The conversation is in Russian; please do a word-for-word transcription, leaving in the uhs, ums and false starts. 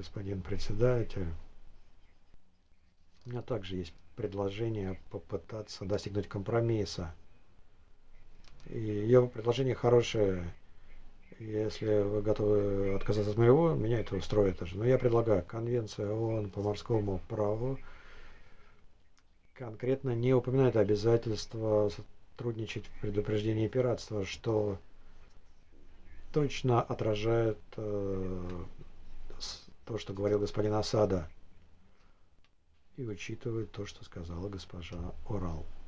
господин председатель. У меня также есть предложение попытаться достигнуть компромисса. И ее предложение хорошее. Если вы готовы отказаться от моего, меня это устроит даже. Но я предлагаю, Конвенция ООН по морскому праву конкретно не упоминает обязательства сотрудничать в предупреждении пиратства, что точно отражает э, то, что говорил господин Асада, и учитывает то, что сказала госпожа Орал.